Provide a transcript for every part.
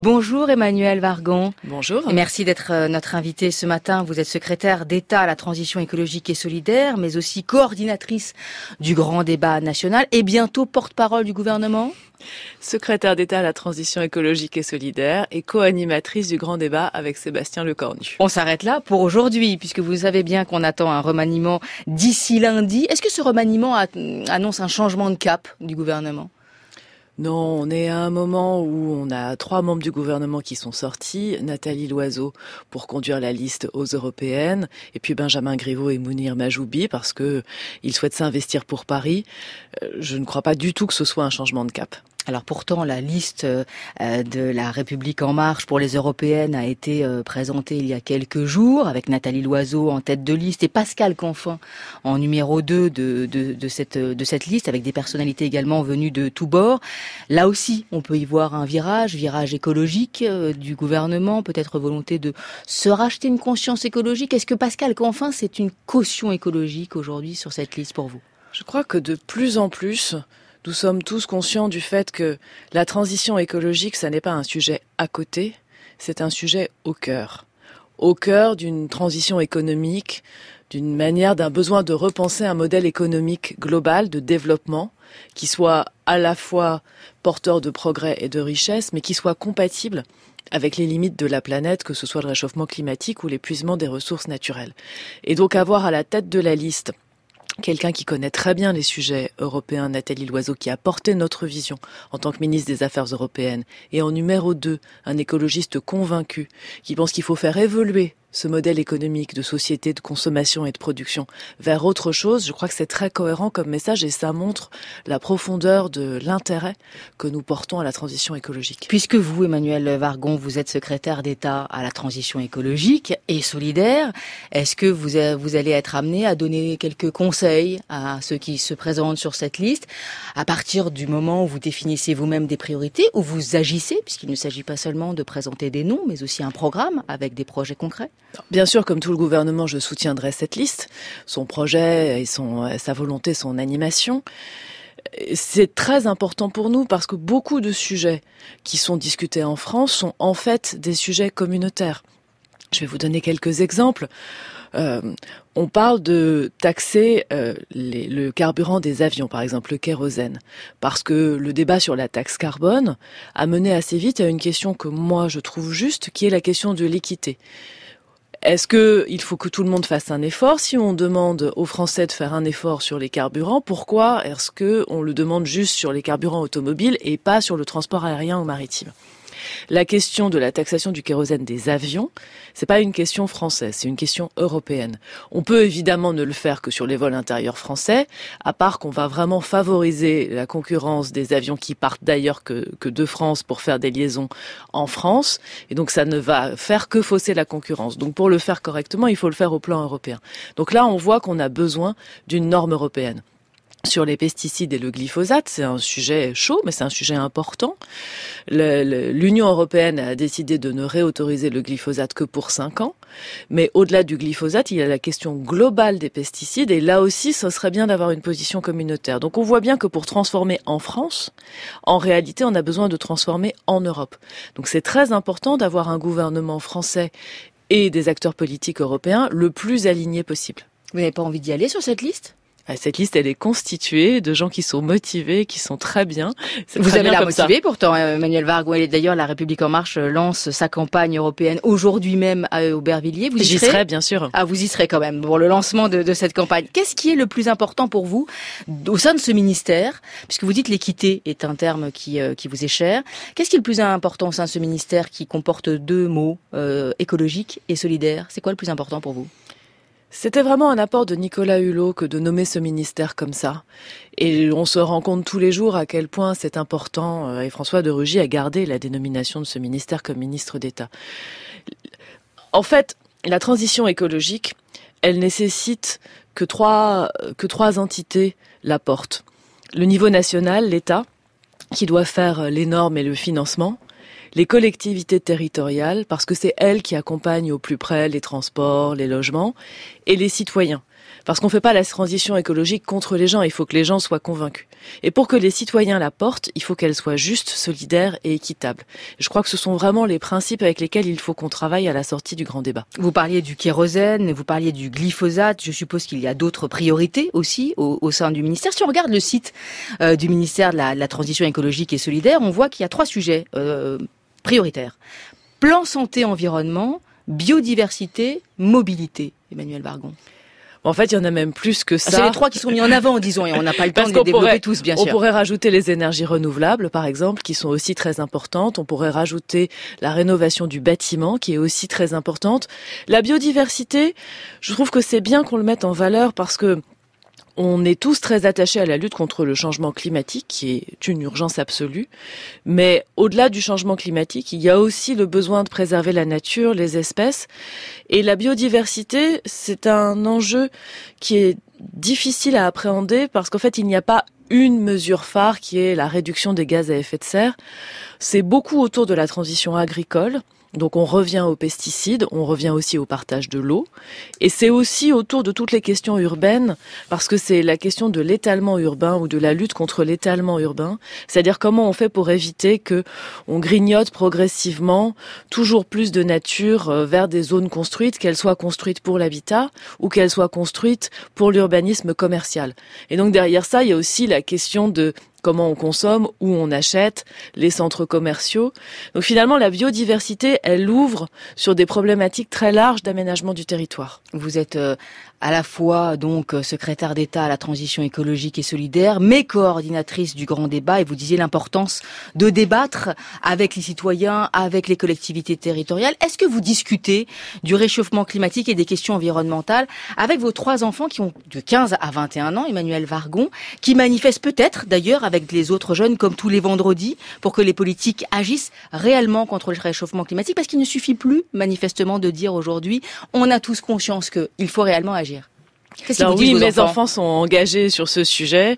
Bonjour Emmanuelle Wargon. Bonjour. Et merci d'être notre invitée ce matin. Vous êtes secrétaire d'État à la transition écologique et solidaire, mais aussi coordinatrice du grand débat national et bientôt porte-parole du gouvernement. Secrétaire d'État à la transition écologique et solidaire et co-animatrice du grand débat avec Sébastien Lecornu. On s'arrête là pour aujourd'hui, puisque vous savez bien qu'on attend un remaniement d'ici lundi. Est-ce que ce remaniement annonce un changement de cap du gouvernement ? Non, on est à un moment où on a 3 membres du gouvernement qui sont sortis, Nathalie Loiseau pour conduire la liste aux européennes, et puis Benjamin Griveaux et Mounir Majoubi parce que ils souhaitent s'investir pour Paris. Je ne crois pas du tout que ce soit un changement de cap. Alors pourtant, la liste de la République En Marche pour les européennes a été présentée il y a quelques jours, avec Nathalie Loiseau en tête de liste et Pascal Canfin en numéro 2 de cette liste, avec des personnalités également venues de tous bords. Là aussi, on peut y voir un virage écologique du gouvernement, peut-être volonté de se racheter une conscience écologique. Est-ce que Pascal Canfin, c'est une caution écologique aujourd'hui sur cette liste pour vous ? Je crois que de plus en plus, nous sommes tous conscients du fait que la transition écologique, ça n'est pas un sujet à côté, c'est un sujet au cœur d'une transition économique, d'un besoin de repenser un modèle économique global de développement qui soit à la fois porteur de progrès et de richesse, mais qui soit compatible avec les limites de la planète, que ce soit le réchauffement climatique ou l'épuisement des ressources naturelles. Et donc avoir à la tête de la liste quelqu'un qui connaît très bien les sujets européens, Nathalie Loiseau, qui a porté notre vision en tant que ministre des Affaires européennes. Et en numéro 2, un écologiste convaincu qui pense qu'il faut faire évoluer ce modèle économique de société, de consommation et de production vers autre chose. Je crois que c'est très cohérent comme message et ça montre la profondeur de l'intérêt que nous portons à la transition écologique. Puisque vous, Emmanuelle Wargon, vous êtes secrétaire d'État à la transition écologique et solidaire, est-ce que vous allez être amené à donner quelques conseils à ceux qui se présentent sur cette liste à partir du moment où vous définissez vous-même des priorités, où vous agissez, puisqu'il ne s'agit pas seulement de présenter des noms, mais aussi un programme avec des projets concrets ? Bien sûr, comme tout le gouvernement, je soutiendrai cette liste, son projet et sa volonté, son animation. C'est très important pour nous parce que beaucoup de sujets qui sont discutés en France sont en fait des sujets communautaires. Je vais vous donner quelques exemples. On parle de taxer le carburant des avions, par exemple le kérosène, parce que le débat sur la taxe carbone a mené assez vite à une question que moi je trouve juste, qui est la question de l'équité. Est-ce qu'il faut que tout le monde fasse un effort ? Si on demande aux Français de faire un effort sur les carburants, pourquoi est-ce qu'on le demande juste sur les carburants automobiles et pas sur le transport aérien ou maritime ? La question de la taxation du kérosène des avions, c'est pas une question française, c'est une question européenne. On peut évidemment ne le faire que sur les vols intérieurs français, à part qu'on va vraiment favoriser la concurrence des avions qui partent d'ailleurs que de France pour faire des liaisons en France. Et donc ça ne va faire que fausser la concurrence. Donc pour le faire correctement, il faut le faire au plan européen. Donc là, on voit qu'on a besoin d'une norme européenne. Sur les pesticides et le glyphosate, c'est un sujet chaud, mais c'est un sujet important. L'Union européenne a décidé de ne réautoriser le glyphosate que pour 5 ans. Mais au-delà du glyphosate, il y a la question globale des pesticides. Et là aussi, ce serait bien d'avoir une position communautaire. Donc on voit bien que pour transformer en France, en réalité, on a besoin de transformer en Europe. Donc c'est très important d'avoir un gouvernement français et des acteurs politiques européens le plus alignés possible. Vous n'avez pas envie d'y aller sur cette liste ? Cette liste, elle est constituée de gens qui sont motivés, qui sont très bien. Vous avez l'air motivé pourtant, Emmanuelle Wargon. Et d'ailleurs, la République En Marche lance sa campagne européenne aujourd'hui même à Aubervilliers. J'y serai, bien sûr. Ah, vous y serez quand même pour le lancement de cette campagne. Qu'est-ce qui est le plus important pour vous au sein de ce ministère ? Puisque vous dites l'équité est un terme qui vous est cher. Qu'est-ce qui est le plus important au sein de ce ministère qui comporte 2 mots, écologique et solidaire ? C'est quoi le plus important pour vous ? C'était vraiment un apport de Nicolas Hulot que de nommer ce ministère comme ça. Et on se rend compte tous les jours à quel point c'est important. Et François de Rugy a gardé la dénomination de ce ministère comme ministre d'État. En fait, la transition écologique, elle nécessite que trois entités la portent. Le niveau national, l'État, qui doit faire les normes et le financement. Les collectivités territoriales, parce que c'est elles qui accompagnent au plus près les transports, les logements, et les citoyens. Parce qu'on ne fait pas la transition écologique contre les gens, il faut que les gens soient convaincus. Et pour que les citoyens la portent, il faut qu'elle soit juste, solidaire et équitable. Je crois que ce sont vraiment les principes avec lesquels il faut qu'on travaille à la sortie du grand débat. Vous parliez du kérosène, vous parliez du glyphosate, je suppose qu'il y a d'autres priorités aussi au sein du ministère. Si on regarde le site du ministère de la Transition écologique et solidaire, on voit qu'il y a 3 sujets prioritaires. Plan santé-environnement, biodiversité, mobilité. Emmanuel Wargon. En fait, il y en a même plus que ça. C'est les 3 qui sont mis en avant, disons, et on n'a pas le temps de les développer tous, bien sûr. On pourrait rajouter les énergies renouvelables, par exemple, qui sont aussi très importantes. On pourrait rajouter la rénovation du bâtiment, qui est aussi très importante. La biodiversité, je trouve que c'est bien qu'on le mette en valeur parce que on est tous très attachés à la lutte contre le changement climatique, qui est une urgence absolue. Mais au-delà du changement climatique, il y a aussi le besoin de préserver la nature, les espèces. Et la biodiversité, c'est un enjeu qui est difficile à appréhender parce qu'en fait, il n'y a pas une mesure phare qui est la réduction des gaz à effet de serre. C'est beaucoup autour de la transition agricole. Donc on revient aux pesticides, on revient aussi au partage de l'eau. Et c'est aussi autour de toutes les questions urbaines, parce que c'est la question de l'étalement urbain ou de la lutte contre l'étalement urbain. C'est-à-dire comment on fait pour éviter que on grignote progressivement toujours plus de nature vers des zones construites, qu'elles soient construites pour l'habitat ou qu'elles soient construites pour l'urbanisme commercial. Et donc derrière ça, il y a aussi la question de comment on consomme, où on achète, les centres commerciaux. Donc finalement, la biodiversité, elle ouvre sur des problématiques très larges d'aménagement du territoire. Vous êtes à la fois donc secrétaire d'État à la transition écologique et solidaire, mais coordinatrice du grand débat, et vous disiez l'importance de débattre avec les citoyens, avec les collectivités territoriales. Est-ce que vous discutez du réchauffement climatique et des questions environnementales avec vos 3 enfants qui ont de 15 à 21 ans, Emmanuel Wargon, qui manifestent peut-être d'ailleurs avec les autres jeunes comme tous les vendredis pour que les politiques agissent réellement contre le réchauffement climatique, parce qu'il ne suffit plus manifestement de dire aujourd'hui on a tous conscience qu'il faut réellement agir. Alors oui, mes enfants sont engagés sur ce sujet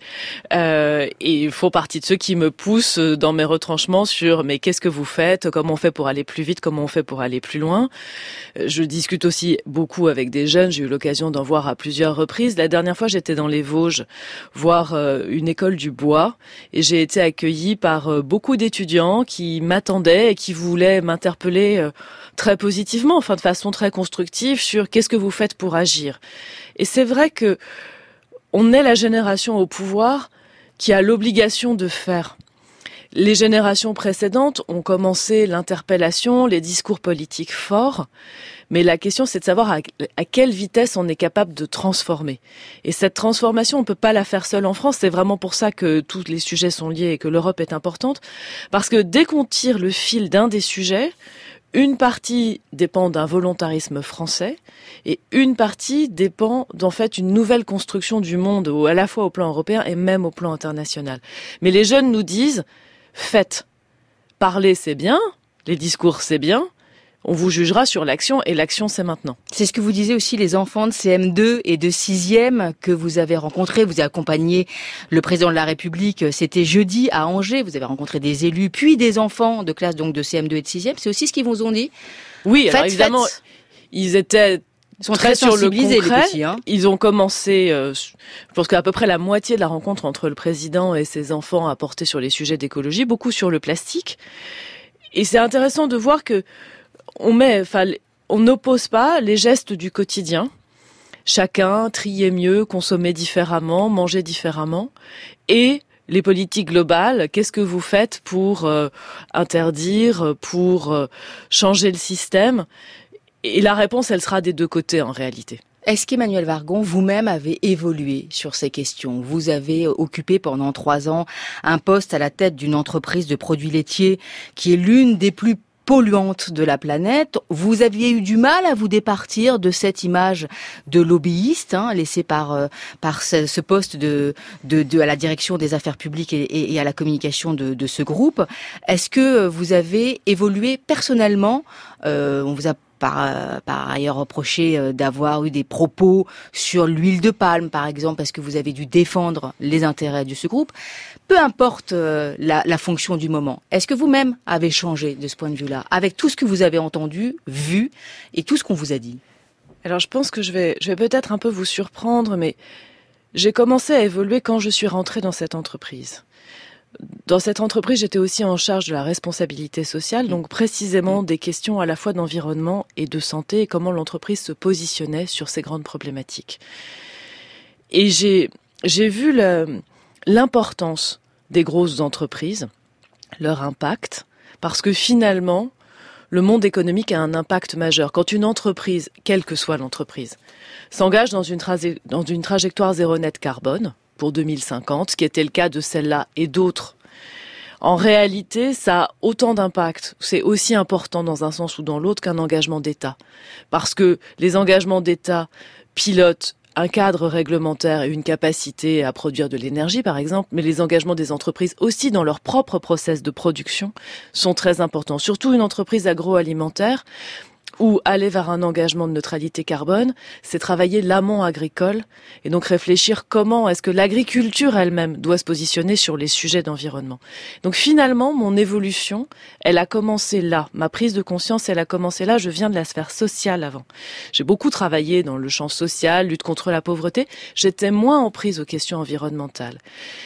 et ils font partie de ceux qui me poussent dans mes retranchements sur mais qu'est-ce que vous faites, comment on fait pour aller plus vite, comment on fait pour aller plus loin. Je discute aussi beaucoup avec des jeunes, j'ai eu l'occasion d'en voir à plusieurs reprises. La dernière fois, j'étais dans les Vosges voir une école du bois et j'ai été accueillie par beaucoup d'étudiants qui m'attendaient et qui voulaient m'interpeller très positivement, enfin de façon très constructive sur qu'est-ce que vous faites pour agir. Et c'est vrai que on est la génération au pouvoir qui a l'obligation de faire. Les générations précédentes ont commencé l'interpellation, les discours politiques forts, mais la question c'est de savoir à quelle vitesse on est capable de transformer. Et cette transformation, on peut pas la faire seule en France, c'est vraiment pour ça que tous les sujets sont liés et que l'Europe est importante, parce que dès qu'on tire le fil d'un des sujets, une partie dépend d'un volontarisme français et une partie dépend d'en fait une nouvelle construction du monde, à la fois au plan européen et même au plan international. Mais les jeunes nous disent, faites. Parler c'est bien, les discours c'est bien, on vous jugera sur l'action et l'action c'est maintenant. C'est ce que vous disiez aussi les enfants de CM2 et de 6e que vous avez rencontrés. Vous avez accompagné le président de la République, c'était jeudi à Angers. Vous avez rencontré des élus, puis des enfants de classe donc de CM2 et de 6e. C'est aussi ce qu'ils vous ont dit? Oui, alors évidemment, ils étaient... Ils sont très sur le concret, les petits, hein. Ils ont commencé, je pense qu'à peu près la moitié de la rencontre entre le président et ses enfants a porté sur les sujets d'écologie, beaucoup sur le plastique. Et c'est intéressant de voir que on n'oppose pas les gestes du quotidien. Chacun trier mieux, consommer différemment, manger différemment. Et les politiques globales, qu'est-ce que vous faites pour interdire, pour changer le système? Et la réponse, elle sera des deux côtés en réalité. Est-ce qu'Emmanuel Wargon, vous-même, avez évolué sur ces questions? Vous avez occupé pendant 3 ans un poste à la tête d'une entreprise de produits laitiers qui est l'une des plus polluante de la planète. Vous aviez eu du mal à vous départir de cette image de lobbyiste, laissée par ce poste à la direction des affaires publiques et à la communication de ce groupe. Est-ce que vous avez évolué personnellement? On vous a par ailleurs reproché d'avoir eu des propos sur l'huile de palme, par exemple, parce que vous avez dû défendre les intérêts de ce groupe. Peu importe la fonction du moment. Est-ce que vous-même avez changé de ce point de vue-là, avec tout ce que vous avez entendu, vu, et tout ce qu'on vous a dit? Alors je pense que je vais peut-être un peu vous surprendre, mais j'ai commencé à évoluer quand je suis rentrée dans cette entreprise. Dans cette entreprise, j'étais aussi en charge de la responsabilité sociale, donc précisément des questions à la fois d'environnement et de santé, et comment l'entreprise se positionnait sur ces grandes problématiques. Et j'ai vu l'importance des grosses entreprises, leur impact, parce que finalement, le monde économique a un impact majeur. Quand une entreprise, quelle que soit l'entreprise, s'engage dans une trajectoire zéro net carbone pour 2050, ce qui était le cas de celle-là et d'autres, en réalité, ça a autant d'impact. C'est aussi important dans un sens ou dans l'autre qu'un engagement d'État. Parce que les engagements d'État pilotent un cadre réglementaire et une capacité à produire de l'énergie, par exemple, mais les engagements des entreprises aussi dans leur propre process de production sont très importants. Surtout une entreprise agroalimentaire où aller vers un engagement de neutralité carbone, c'est travailler l'amont agricole et donc réfléchir comment est-ce que l'agriculture elle-même doit se positionner sur les sujets d'environnement. Donc finalement, mon évolution, elle a commencé là. Ma prise de conscience, elle a commencé là. Je viens de la sphère sociale avant. J'ai beaucoup travaillé dans le champ social, lutte contre la pauvreté. J'étais moins en prise aux questions environnementales.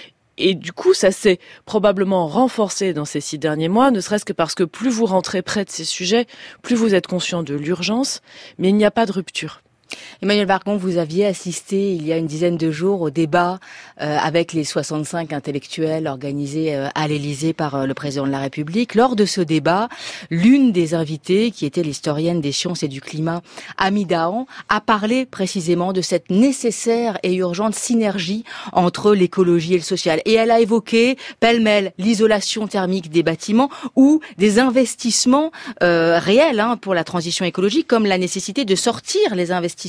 Et du coup, ça s'est probablement renforcé dans ces 6 derniers mois, ne serait-ce que parce que plus vous rentrez près de ces sujets, plus vous êtes conscient de l'urgence, mais il n'y a pas de rupture. Emmanuel Wargon, vous aviez assisté il y a une dizaine de jours au débat avec les 65 intellectuels organisés à l'Élysée par le président de la République. Lors de ce débat, l'une des invitées, qui était l'historienne des sciences et du climat, Amy Dahan, a parlé précisément de cette nécessaire et urgente synergie entre l'écologie et le social. Et elle a évoqué pêle-mêle l'isolation thermique des bâtiments ou des investissements réels pour la transition écologique, comme la nécessité de sortir les investissements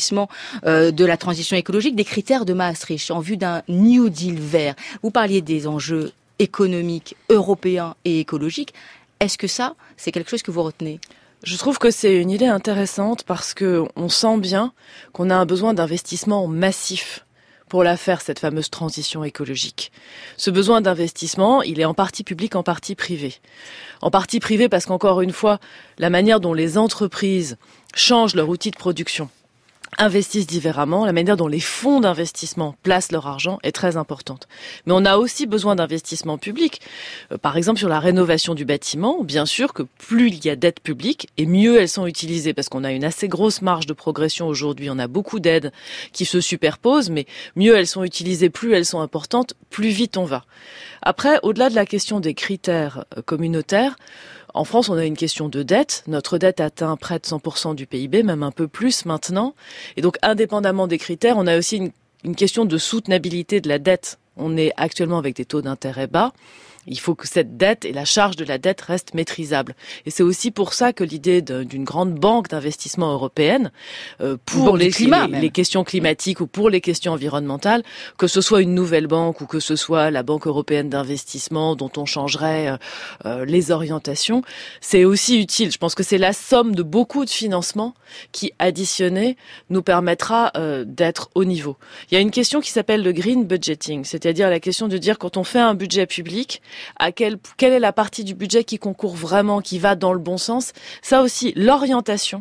de la transition écologique des critères de Maastricht en vue d'un New Deal vert. Vous parliez des enjeux économiques, européens et écologiques. Est-ce que ça, c'est quelque chose que vous retenez ? Je trouve que c'est une idée intéressante parce que on sent bien qu'on a un besoin d'investissement massif pour la faire, cette fameuse transition écologique. Ce besoin d'investissement, il est en partie public, en partie privé. En partie privé parce qu'encore une fois, la manière dont les entreprises changent leur outil de production, investissent différemment, la manière dont les fonds d'investissement placent leur argent est très importante. Mais on a aussi besoin d'investissements publics. Par exemple, sur la rénovation du bâtiment, bien sûr que plus il y a d'aides publiques, et mieux elles sont utilisées, parce qu'on a une assez grosse marge de progression aujourd'hui. On a beaucoup d'aides qui se superposent, mais mieux elles sont utilisées, plus elles sont importantes, plus vite on va. Après, au-delà de la question des critères communautaires, en France, on a une question de dette. Notre dette atteint près de 100% du PIB, même un peu plus maintenant. Et donc, indépendamment des critères, on a aussi une question de soutenabilité de la dette. On est actuellement avec des taux d'intérêt bas. Il faut que cette dette et la charge de la dette restent maîtrisables. Et c'est aussi pour ça que l'idée d'une grande banque d'investissement européenne pour les questions climatiques ou pour les questions environnementales, que ce soit une nouvelle banque ou que ce soit la Banque européenne d'investissement dont on changerait les orientations, c'est aussi utile. Je pense que c'est la somme de beaucoup de financements qui, additionnés, nous permettra d'être au niveau. Il y a une question qui s'appelle le green budgeting, c'est-à-dire la question de dire quand on fait un budget public, quelle est la partie du budget qui concourt vraiment, qui va dans le bon sens. Ça aussi, l'orientation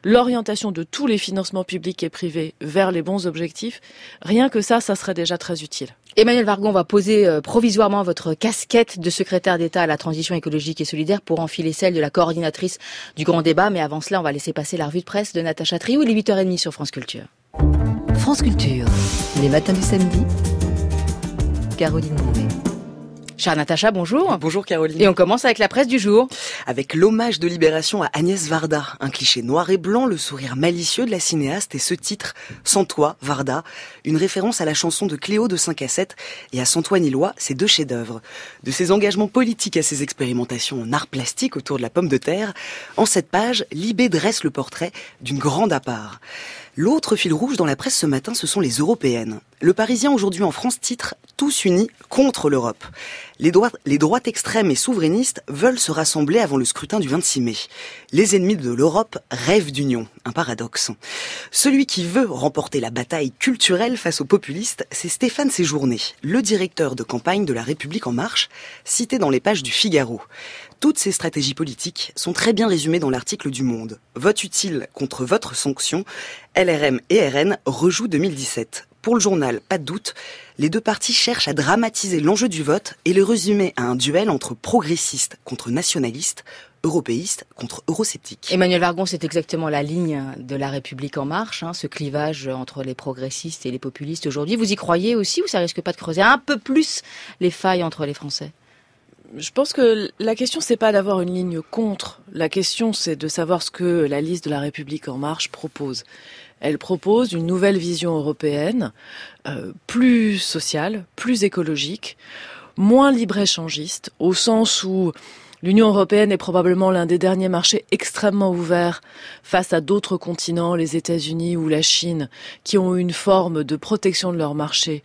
de tous les financements publics et privés vers les bons objectifs, rien que ça serait déjà très utile. Emmanuel Wargon va poser provisoirement votre casquette de secrétaire d'État à la transition écologique et solidaire pour enfiler celle de la coordinatrice du grand débat. Mais avant cela, on va laisser passer la revue de presse de Natacha Triou. Il est 8h30 sur France Culture. France Culture, les matins du samedi, Caroline Mouret. Chère Natacha, bonjour. Bonjour Caroline. Et on commence avec la presse du jour. Avec l'hommage de Libération à Agnès Varda, un cliché noir et blanc, le sourire malicieux de la cinéaste et ce titre, Sans toi, Varda, une référence à la chanson de Cléo de 5 à 7 et à Sans toi ni loi, ces 2 chefs-d'œuvre. De ses engagements politiques à ses expérimentations en art plastique autour de la pomme de terre, en cette page, Libé dresse le portrait d'une grande à part. L'autre fil rouge dans la presse ce matin, ce sont les européennes. Le Parisien aujourd'hui en France titre « Tous unis contre l'Europe ». Les droites extrêmes et souverainistes veulent se rassembler avant le scrutin du 26 mai. Les ennemis de l'Europe rêvent d'union, un paradoxe. Celui qui veut remporter la bataille culturelle face aux populistes, c'est Stéphane Séjourné, le directeur de campagne de La République En Marche, cité dans les pages du Figaro. Toutes ces stratégies politiques sont très bien résumées dans l'article du Monde. Vote utile contre votre sanction, LRM et RN rejouent 2017. Pour le journal, pas de doute, les deux partis cherchent à dramatiser l'enjeu du vote et le résumer à un duel entre progressistes contre nationalistes, européistes contre eurosceptiques. Emmanuel Vargon, c'est exactement la ligne de La République En Marche, ce clivage entre les progressistes et les populistes aujourd'hui. Vous y croyez aussi ou ça risque pas de creuser un peu plus les failles entre les Français ? Je pense que la question, c'est pas d'avoir une ligne contre. La question, c'est de savoir ce que la liste de La République En Marche propose. Elle propose une nouvelle vision européenne, plus sociale, plus écologique, moins libre-échangiste, au sens où l'Union européenne est probablement l'un des derniers marchés extrêmement ouverts face à d'autres continents, les États-Unis ou la Chine, qui ont une forme de protection de leur marché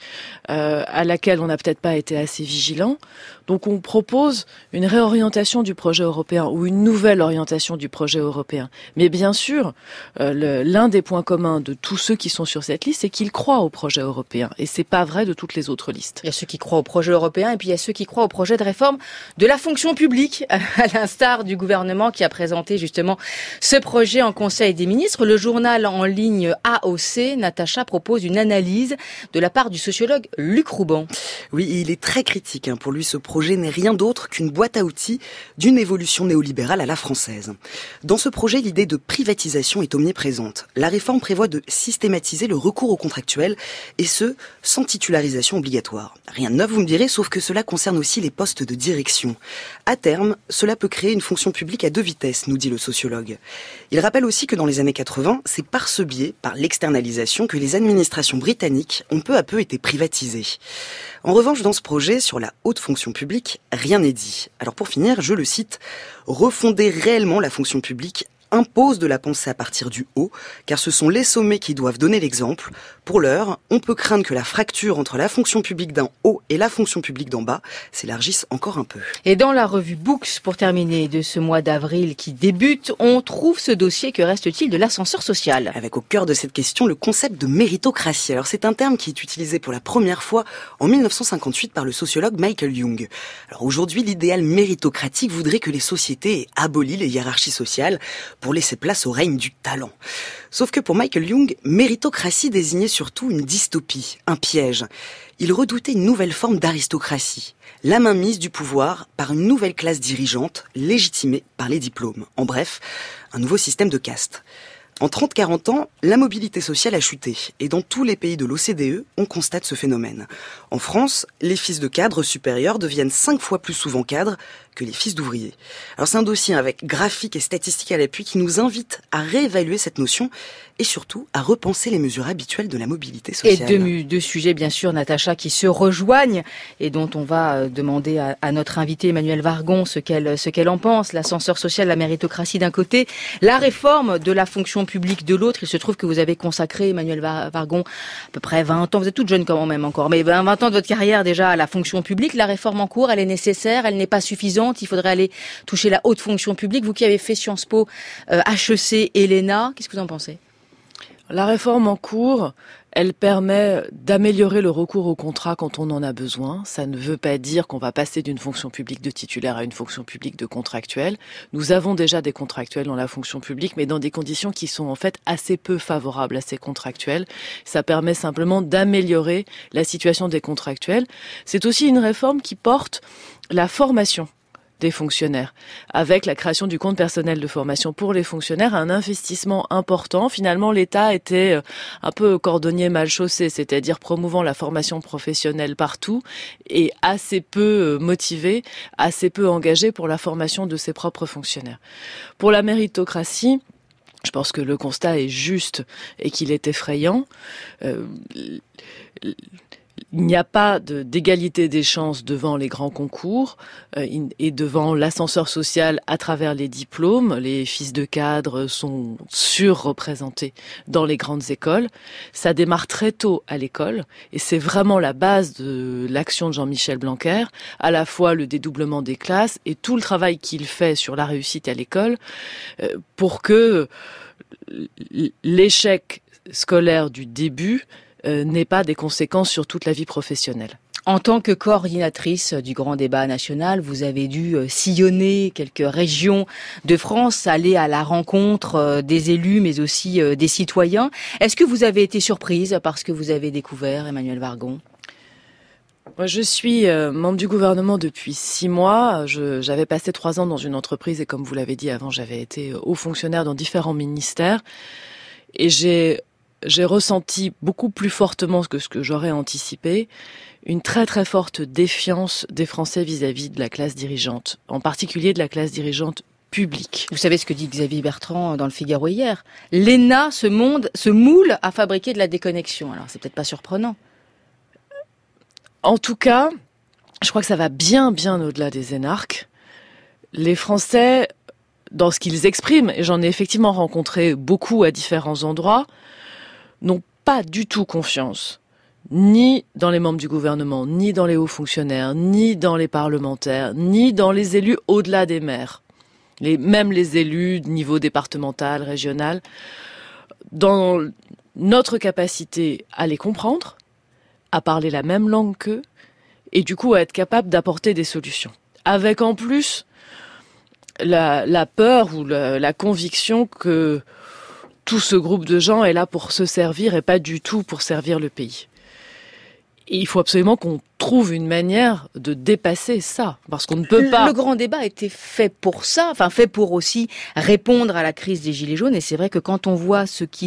à laquelle on n'a peut-être pas été assez vigilant. Donc on propose une réorientation du projet européen ou une nouvelle orientation du projet européen. Mais bien sûr, l'un des points communs de tous ceux qui sont sur cette liste, c'est qu'ils croient au projet européen. Et c'est pas vrai de toutes les autres listes. Il y a ceux qui croient au projet européen et puis il y a ceux qui croient au projet de réforme de la fonction publique, à l'instar du gouvernement qui a présenté justement ce projet en Conseil des ministres. Le journal en ligne AOC, Natacha, propose une analyse de la part du sociologue Luc Rouban. Oui, il est très critique. Pour lui, ce projet n'est rien d'autre qu'une boîte à outils d'une évolution néolibérale à la française. Dans ce projet, l'idée de privatisation est omniprésente. La réforme prévoit de systématiser le recours aux contractuels, et ce, sans titularisation obligatoire. Rien de neuf, vous me direz, sauf que cela concerne aussi les postes de direction. À terme, cela peut créer une fonction publique à deux vitesses, nous dit le sociologue. Il rappelle aussi que dans les années 80, c'est par ce biais, par l'externalisation, que les administrations britanniques ont peu à peu été privatisées. En revanche, dans ce projet, sur la haute fonction publique, rien n'est dit. Alors pour finir, je le cite, « Refonder réellement la fonction publique impose de la penser à partir du haut, car ce sont les sommets qui doivent donner l'exemple. Pour l'heure, on peut craindre que la fracture entre la fonction publique d'en haut et la fonction publique d'en bas s'élargisse encore un peu. » Et dans la revue Books, pour terminer, de ce mois d'avril qui débute, on trouve ce dossier. Que reste-t-il de l'ascenseur social ? Avec au cœur de cette question le concept de méritocratie. Alors c'est un terme qui est utilisé pour la première fois en 1958 par le sociologue Michael Young. Alors aujourd'hui, l'idéal méritocratique voudrait que les sociétés aient aboli les hiérarchies sociales pour laisser place au règne du talent. Sauf que pour Michael Young, méritocratie désignait surtout une dystopie, un piège. Il redoutait une nouvelle forme d'aristocratie, la mainmise du pouvoir par une nouvelle classe dirigeante légitimée par les diplômes. En bref, un nouveau système de caste. En 30-40 ans, la mobilité sociale a chuté et dans tous les pays de l'OCDE, on constate ce phénomène. En France, les fils de cadres supérieurs deviennent 5 fois plus souvent cadres que les fils d'ouvriers. Alors c'est un dossier avec graphiques et statistiques à l'appui qui nous invite à réévaluer cette notion et surtout à repenser les mesures habituelles de la mobilité sociale. Et deux sujets bien sûr, Natacha, qui se rejoignent et dont on va demander à notre invité Emmanuel Vargon ce qu'elle en pense. L'ascenseur social, la méritocratie d'un côté, la réforme de la fonction publique de l'autre. Il se trouve que vous avez consacré, Emmanuel Vargon, à peu près 20 ans, vous êtes toute jeune quand même encore, mais 20 ans de votre carrière déjà à la fonction publique. La réforme en cours, elle est nécessaire, elle n'est pas suffisante. Il faudrait aller toucher la haute fonction publique. Vous qui avez fait Sciences Po, HEC et l'ENA, qu'est-ce que vous en pensez ? La réforme en cours, elle permet d'améliorer le recours au contrat quand on en a besoin. Ça ne veut pas dire qu'on va passer d'une fonction publique de titulaire à une fonction publique de contractuel. Nous avons déjà des contractuels dans la fonction publique, mais dans des conditions qui sont en fait assez peu favorables à ces contractuels. Ça permet simplement d'améliorer la situation des contractuels. C'est aussi une réforme qui porte la formation des fonctionnaires, avec la création du compte personnel de formation pour les fonctionnaires, un investissement important. Finalement, l'État était un peu cordonnier mal chaussé, c'est-à-dire promouvant la formation professionnelle partout et assez peu motivé, assez peu engagé pour la formation de ses propres fonctionnaires. Pour la méritocratie, je pense que le constat est juste et qu'il est effrayant. Il n'y a pas d'égalité des chances devant les grands concours et devant l'ascenseur social à travers les diplômes. Les fils de cadres sont surreprésentés dans les grandes écoles. Ça démarre très tôt à l'école et c'est vraiment la base de l'action de Jean-Michel Blanquer, à la fois le dédoublement des classes et tout le travail qu'il fait sur la réussite à l'école pour que l'échec scolaire du début n'ait pas des conséquences sur toute la vie professionnelle. En tant que coordinatrice du grand débat national, vous avez dû sillonner quelques régions de France, aller à la rencontre des élus mais aussi des citoyens. Est-ce que vous avez été surprise par ce que vous avez découvert, Emmanuelle Wargon ? Moi, je suis membre du gouvernement depuis 6 mois. J'avais passé 3 ans dans une entreprise et comme vous l'avez dit avant, j'avais été haut fonctionnaire dans différents ministères. Et j'ai ressenti beaucoup plus fortement que ce que j'aurais anticipé, une très très forte défiance des Français vis-à-vis de la classe dirigeante, en particulier de la classe dirigeante publique. Vous savez ce que dit Xavier Bertrand dans le Figaro hier ? L'ENA, ce moule à fabriquer de la déconnexion. Alors c'est peut-être pas surprenant. En tout cas, je crois que ça va bien au-delà des énarques. Les Français, dans ce qu'ils expriment, et j'en ai effectivement rencontré beaucoup à différents endroits, n'ont pas du tout confiance, ni dans les membres du gouvernement, ni dans les hauts fonctionnaires, ni dans les parlementaires, ni dans les élus au-delà des maires. Même les élus de niveau départemental, régional, dans notre capacité à les comprendre, à parler la même langue qu'eux, et du coup à être capable d'apporter des solutions. Avec en plus la peur ou la conviction que tout ce groupe de gens est là pour se servir et pas du tout pour servir le pays. Et il faut absolument qu'on trouve une manière de dépasser ça, parce qu'on ne peut pas... Le grand débat était fait pour ça, enfin fait pour aussi répondre à la crise des Gilets jaunes, et c'est vrai que quand on voit ce qui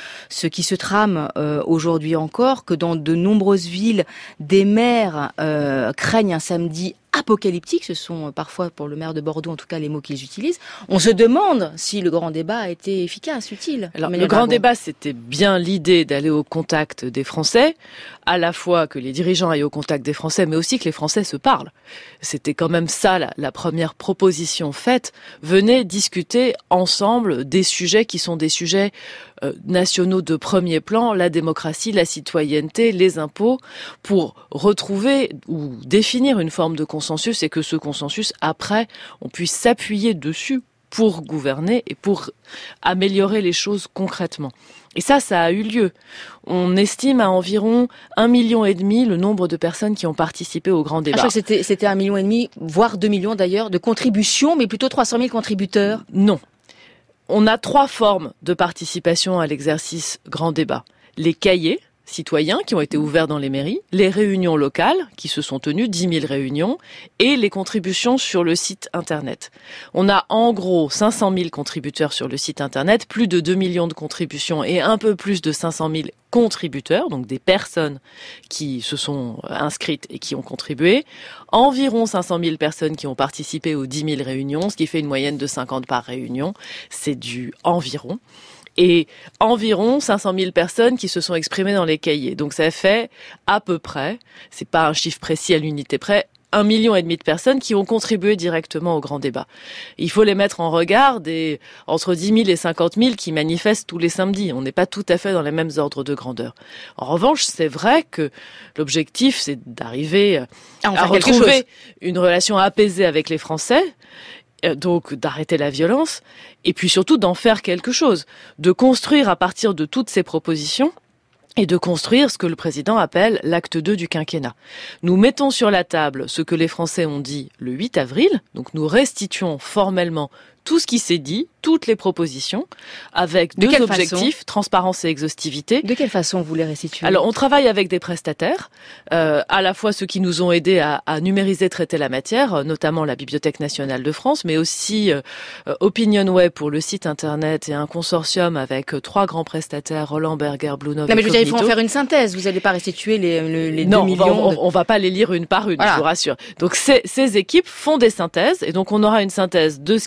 se trame aujourd'hui encore, que dans de nombreuses villes, des maires craignent un samedi apocalyptique, ce sont parfois pour le maire de Bordeaux en tout cas les mots qu'ils utilisent, on se demande si le grand débat a été efficace, utile. Alors le grand débat, c'était bien l'idée d'aller au contact des Français, à la fois que les dirigeants aillent au contact des Français, mais aussi que les Français se parlent. C'était quand même ça la première proposition faite. Venez discuter ensemble des sujets qui sont des sujets nationaux de premier plan, la démocratie, la citoyenneté, les impôts, pour retrouver ou définir une forme de consensus et que ce consensus, après, on puisse s'appuyer dessus pour gouverner et pour améliorer les choses concrètement. Et ça a eu lieu. On estime à environ 1,5 million le nombre de personnes qui ont participé au grand débat. Je crois que c'était 1,5 million, voire 2 millions d'ailleurs, de contributions, mais plutôt 300 000 contributeurs. Non. On a 3 formes de participation à l'exercice grand débat. Les cahiers citoyens qui ont été ouverts dans les mairies, les réunions locales qui se sont tenues, 10 000 réunions, et les contributions sur le site internet. On a en gros 500 000 contributeurs sur le site internet, plus de 2 millions de contributions et un peu plus de 500 000 contributeurs, donc des personnes qui se sont inscrites et qui ont contribué. Environ 500 000 personnes qui ont participé aux 10 000 réunions, ce qui fait une moyenne de 50 par réunion. C'est du environ. Et environ 500 000 personnes qui se sont exprimées dans les cahiers. Donc ça fait à peu près, c'est pas un chiffre précis à l'unité près, 1,5 million de personnes qui ont contribué directement au grand débat. Il faut les mettre en regard des entre 10 000 et 50 000 qui manifestent tous les samedis. On n'est pas tout à fait dans les mêmes ordres de grandeur. En revanche, c'est vrai que l'objectif, c'est d'arriver à retrouver une relation apaisée avec les Français, donc d'arrêter la violence, et puis surtout d'en faire quelque chose, de construire à partir de toutes ces propositions, et de construire ce que le président appelle l'acte 2 du quinquennat. Nous mettons sur la table ce que les Français ont dit le 8 avril, donc nous restituons formellement tout ce qui s'est dit, toutes les propositions, avec 2 objectifs, transparence et exhaustivité. De quelle façon vous les restituez ? Alors, on travaille avec des prestataires, à la fois ceux qui nous ont aidés à numériser, traiter la matière, notamment la Bibliothèque nationale de France, mais aussi OpinionWay pour le site internet et un consortium avec 3 grands prestataires, Roland Berger, Blue Note. Non, mais je veux dire, il faut en faire une synthèse. Vous n'allez pas restituer les 2 millions. Non, on va pas les lire une par une, voilà. Je vous rassure. Donc, ces équipes font des synthèses, et donc on aura une synthèse de ce qui a été dit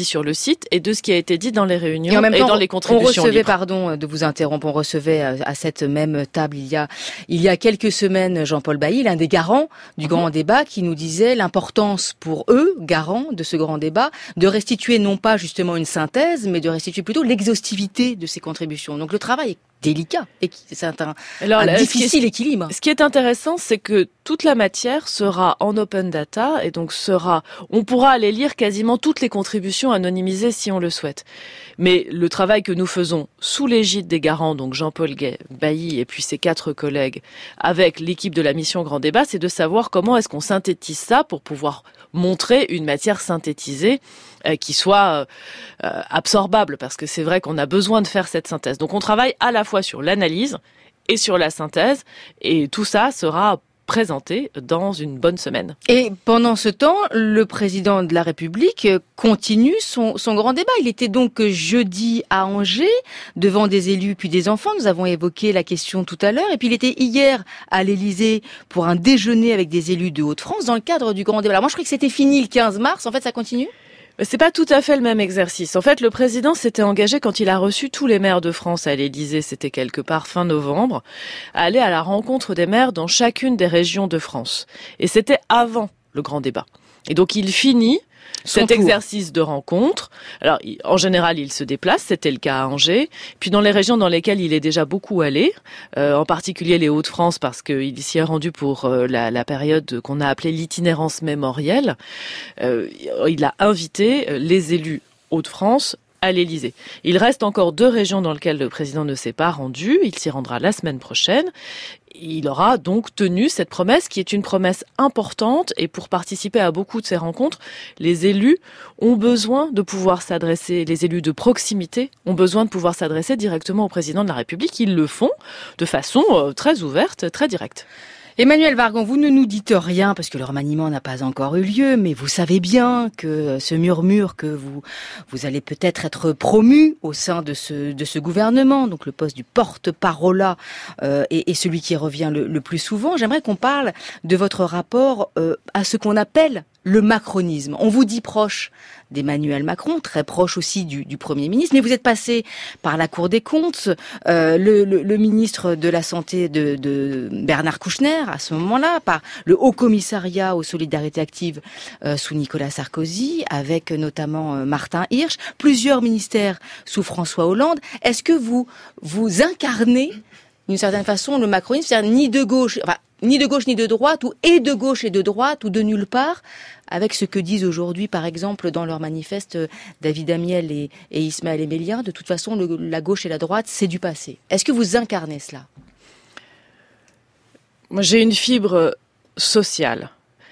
dit sur le site et de ce qui a été dit dans les réunions et, en même temps, dans les contributions libres. Pardon de vous interrompre, on recevait à cette même table il y a quelques semaines Jean-Paul Bailly, l'un des garants du grand débat, qui nous disait l'importance pour eux, garants de ce grand débat, de restituer non pas justement une synthèse, mais de restituer plutôt l'exhaustivité de ces contributions. Donc le travail est délicat et c'est un difficile équilibre. Ce qui est intéressant, c'est que toute la matière sera en open data et donc on pourra aller lire quasiment toutes les contributions anonymisées si on le souhaite. Mais le travail que nous faisons sous l'égide des garants, donc Jean-Paul Bailly et puis ses 4 collègues, avec l'équipe de la mission Grand Débat, c'est de savoir comment est-ce qu'on synthétise ça pour pouvoir montrer une matière synthétisée qui soit absorbable, parce que c'est vrai qu'on a besoin de faire cette synthèse. Donc on travaille à la fois sur l'analyse et sur la synthèse, et tout ça sera présenté dans une bonne semaine. Et pendant ce temps, le président de la République continue son grand débat. Il était donc jeudi à Angers, devant des élus puis des enfants. Nous avons évoqué la question tout à l'heure. Et puis il était hier à l'Élysée pour un déjeuner avec des élus de Hauts-de-France dans le cadre du grand débat. Alors moi je croyais que c'était fini le 15 mars. En fait, ça continue ? C'est pas tout à fait le même exercice. En fait, le président s'était engagé quand il a reçu tous les maires de France à l'Élysée, c'était quelque part fin novembre, à aller à la rencontre des maires dans chacune des régions de France. Et c'était avant le grand débat. Et donc il finit cet exercice de rencontre. Alors, en général, il se déplace, c'était le cas à Angers. Puis dans les régions dans lesquelles il est déjà beaucoup allé, en particulier les Hauts-de-France, parce qu'il s'y est rendu pour la période qu'on a appelée l'itinérance mémorielle, il a invité les élus Hauts-de-France à l'Élysée. Il reste encore 2 régions dans lesquelles le président ne s'est pas rendu. Il s'y rendra la semaine prochaine. Il aura donc tenu cette promesse qui est une promesse importante, et pour participer à beaucoup de ces rencontres, les élus ont besoin de pouvoir s'adresser, les élus de proximité ont besoin de pouvoir s'adresser directement au président de la République. Ils le font de façon très ouverte, très directe. Emmanuelle Wargon, vous ne nous dites rien parce que le remaniement n'a pas encore eu lieu, mais vous savez bien que ce murmure que vous allez peut-être être promu au sein de ce gouvernement, donc le poste du porte-parole est celui qui revient le plus souvent. J'aimerais qu'on parle de votre rapport à ce qu'on appelle le macronisme. On vous dit proche d'Emmanuel Macron, très proche aussi du Premier ministre, mais vous êtes passé par la Cour des comptes, le ministre de la Santé de Bernard Kouchner à ce moment-là, par le Haut Commissariat aux solidarités actives sous Nicolas Sarkozy, avec notamment Martin Hirsch, plusieurs ministères sous François Hollande. Est-ce que vous incarnez d'une certaine façon le macronisme, c'est-à-dire ni de gauche ni de droite, ou et de gauche et de droite, ou de nulle part, avec ce que disent aujourd'hui, par exemple, dans leur manifeste, David Amiel et Ismaël Emelia, de toute façon, la gauche et la droite, c'est du passé. Est-ce que vous incarnez cela ? Moi, j'ai une fibre sociale.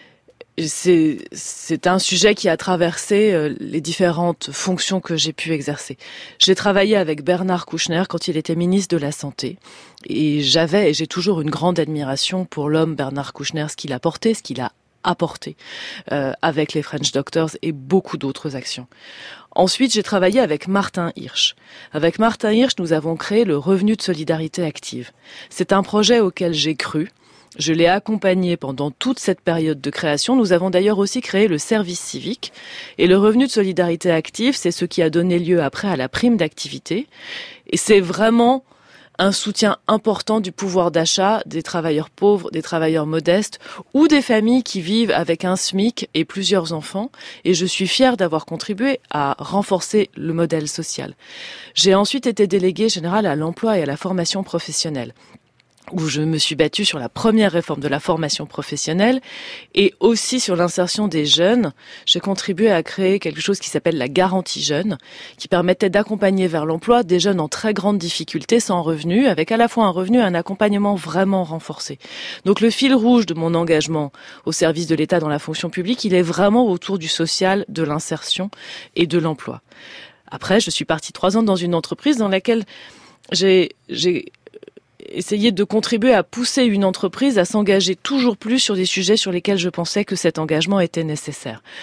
C'est un sujet qui a traversé les différentes fonctions que j'ai pu exercer. J'ai travaillé avec Bernard Kouchner quand il était ministre de la Santé. Et j'ai toujours une grande admiration pour l'homme Bernard Kouchner, ce qu'il a porté, ce qu'il a apporté avec les French Doctors et beaucoup d'autres actions. Ensuite, j'ai travaillé avec Martin Hirsch. Avec Martin Hirsch, nous avons créé le revenu de solidarité active. C'est un projet auquel j'ai cru. Je l'ai accompagné pendant toute cette période de création. Nous avons d'ailleurs aussi créé le service civique. Et le revenu de solidarité active, c'est ce qui a donné lieu après à la prime d'activité. Et c'est vraiment un soutien important du pouvoir d'achat des travailleurs pauvres, des travailleurs modestes ou des familles qui vivent avec un SMIC et plusieurs enfants. Et je suis fière d'avoir contribué à renforcer le modèle social. J'ai ensuite été déléguée générale à l'emploi et à la formation professionnelle, où je me suis battue sur la première réforme de la formation professionnelle et aussi sur l'insertion des jeunes. J'ai contribué à créer quelque chose qui s'appelle la garantie jeune, qui permettait d'accompagner vers l'emploi des jeunes en très grande difficulté, sans revenu, avec à la fois un revenu et un accompagnement vraiment renforcé. Donc le fil rouge de mon engagement au service de l'État dans la fonction publique, il est vraiment autour du social, de l'insertion et de l'emploi. Après, je suis partie 3 ans dans une entreprise dans laquelle j'ai essayer de contribuer à pousser une entreprise à s'engager toujours plus sur des sujets sur lesquels je pensais que cet engagement était nécessaire.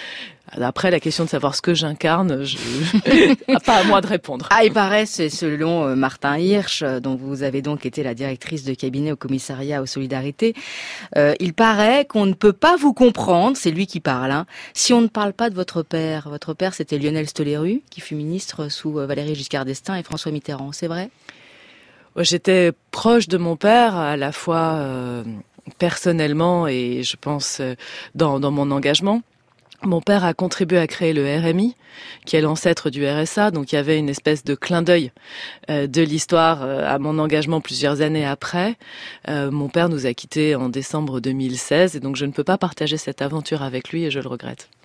Après, la question de savoir ce que j'incarne, pas à moi de répondre. Ah, il paraît, c'est selon Martin Hirsch, dont vous avez donc été la directrice de cabinet au commissariat aux solidarités, il paraît qu'on ne peut pas vous comprendre, c'est lui qui parle, hein, si on ne parle pas de votre père. Votre père, c'était Lionel Stoléru, qui fut ministre sous Valéry Giscard d'Estaing et François Mitterrand, c'est vrai ? J'étais proche de mon père, à la fois personnellement et je pense dans mon engagement. Mon père a contribué à créer le RMI, qui est l'ancêtre du RSA, donc il y avait une espèce de clin d'œil de l'histoire à mon engagement plusieurs années après. Mon père nous a quittés en décembre 2016, et donc je ne peux pas partager cette aventure avec lui et je le regrette.